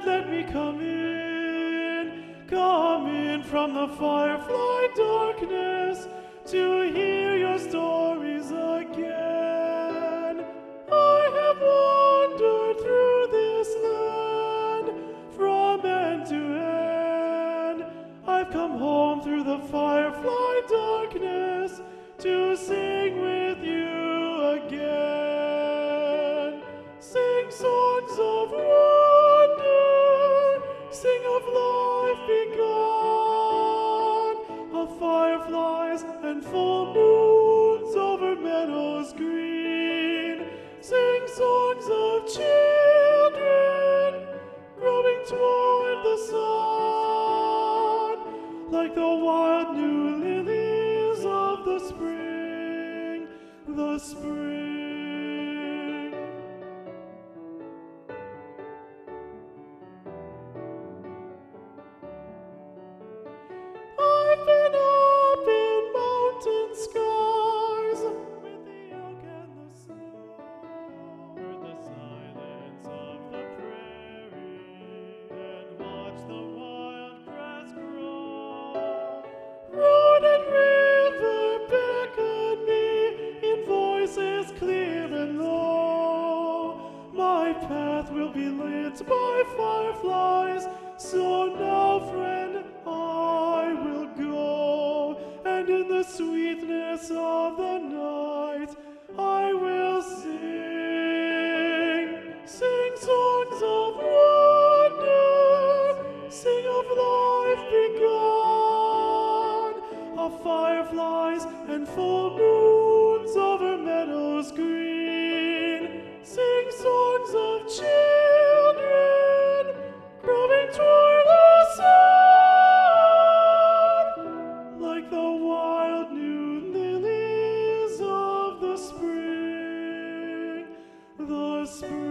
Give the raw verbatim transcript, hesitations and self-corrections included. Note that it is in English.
and let me come in, come in from the firefly darkness to hear your stories again. I have wandered through this land from end to end. I've come home through the firefly darkness to sing with you again. Sing songs of wonder, sing of life begun, of fireflies and full moons over meadows green. Sing songs of children growing toward the sun, like the wild new lilies of the spring, the spring. I've been up in mountain skies with the elk and the snow, heard the silence of the prairie and watched the wild grass grow. Road and river beckon me in voices clear and low. My path will be lit by fireflies, so now, friend, I will go, and in the sweetness of the night I will sing. Sing songs of wonder, sing of life begun, of fireflies and full moons over meadows green. Sing songs of children growing toward the sun, like the wild new lilies of the spring, the spring.